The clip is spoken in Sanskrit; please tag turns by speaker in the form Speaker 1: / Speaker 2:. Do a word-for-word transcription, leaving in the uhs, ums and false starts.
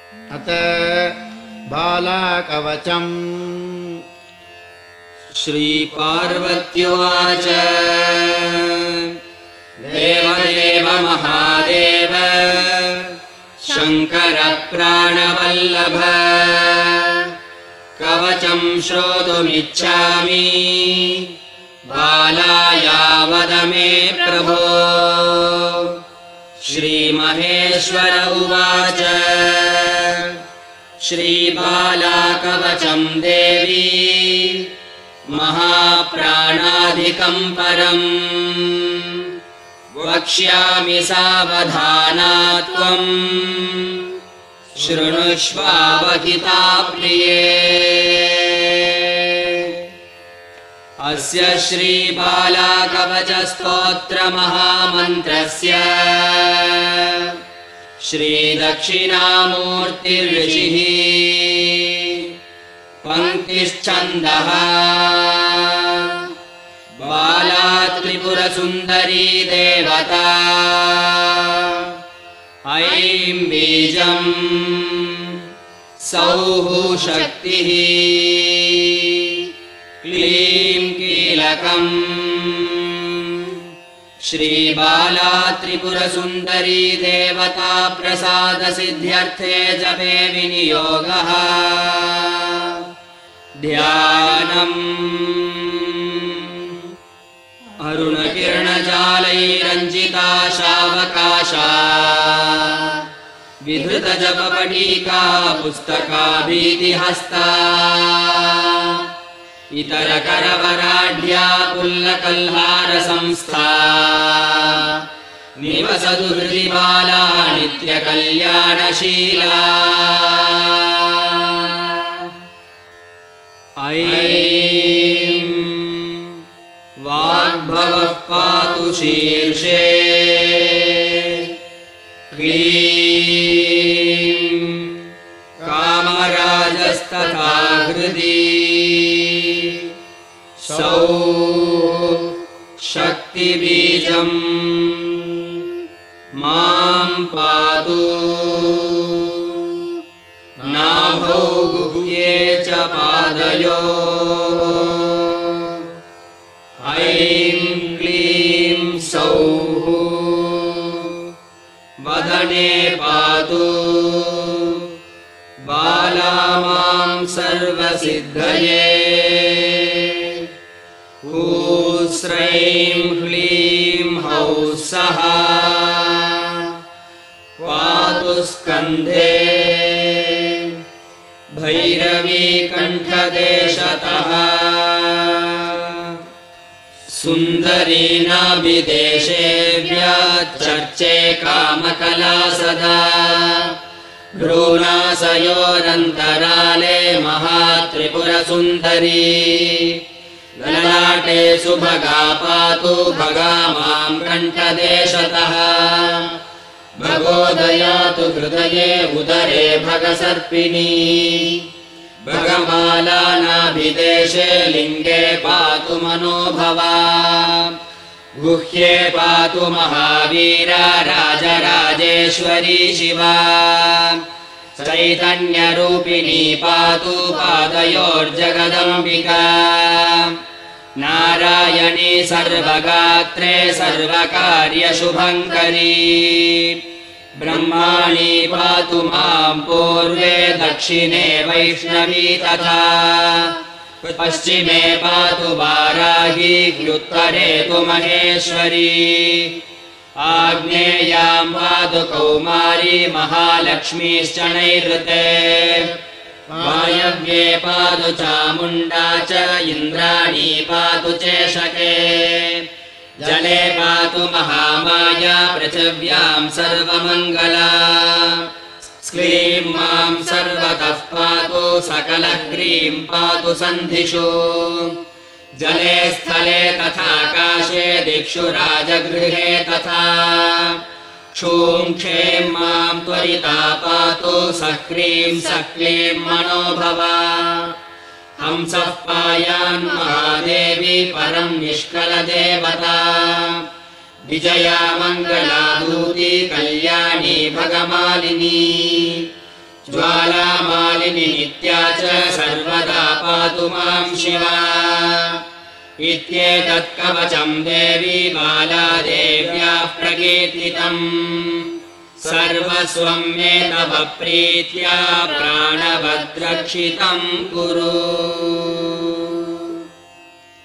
Speaker 1: अत बालाकवचम्।
Speaker 2: श्रीपार्वत्युवाच देवदेव महादेव शङ्कर प्राणवल्लभ कवचं श्रोतुमिच्छामि बालाया वद मे प्रभो। श्रीमहेश्वर उवाच श्रीबालाकवचं देवी महाप्राणाधिकं परम् वक्ष्यामि सावधाना त्वं शृणुष्वावहिता प्रिये। अस्य श्रीबालाकवचस्तोत्रमहामन्त्रस्य श्रीदक्षिणामूर्तिर्षिः पङ्क्तिश्छन्दः बाला त्रिपुरसुन्दरी देवता ऐं बीजम् सौः शक्तिः क्लीं कीलकम्। श्रीबाला त्रिपुरसुन्दरी देवता प्रसादसिद्ध्यर्थे जपे विनियोगः। ध्यानम् अरुणकिरणजालैरञ्जिता शावकाशा विधृतजपपटीका पुस्तकाभीतिहस्ता इतरकरवराढ्या पुल्लकल्हारसंस्था निवसतु हृदि बाला नित्यकल्याणशीला। ऐं वाग्भवः पातु शीर्षे क्लीं कामराजस्तथा हृदि सौः शक्तिबीजम् मां पातु। नाभौ गुह्ये च पादयोः ऐं क्लीं सौः वदने पातु। बाला मां सर्वसिद्धये ह्रीं ह्लीं हौः सः पातु स्कन्धे भैरवी कण्ठदेशतः सुन्दरी नाभिदेशे व्याचर्चे कामकला सदा भ्रूनासयोरन्तराले महात्रिपुरसुन्दरी ललाटे सुभगा पातु भगा मां कण्ठदेशतः भगोदयातु हृदये उदरे भगसर्पिणी भगमाला नाभिदेशे लिङ्गे पातु मनोभवा गुह्ये पातु महावीरा राजराजेश्वरी शिवा चैतन्यरूपिणी पातु पादयोर्जगदम्बिका नारायणी सर्वगात्रे सर्वकार्यशुभङ्करी ब्रह्माणी पातु मां पूर्वे दक्षिणे वैष्णवी तथा पश्चिमे पातु वाराही उत्तरे तु महेश्वरी आग्नेयां पातु कौमारी महालक्ष्मीश्च नैऋते वायव्ये पातु चामुण्डा च इन्द्राणी पातु चेशके जले पातु महामाया पृथिव्यां सर्वमङ्गला क्लीं मां सर्वतः पातु सकलह्रीं पातु सन्धिषु जले स्थले तथाकाशे दिक्षु राजगृहे तथा क्षूं क्षें मां त्वरिता पातु सह्रीं सक्लीं मनोभवा हंसः पायान् महादेवी परं निष्कलदेवता विजया मङ्गला दूती कल्याणी भगमालिनी कालिनी नित्या च सर्वदा पातु मां शिवा इत्येतत् कवचं देवी बालादेव्याः प्रकीर्तितम् सर्वस्वं मे तव प्रीत्या प्राणवद्रक्षितं कुरु।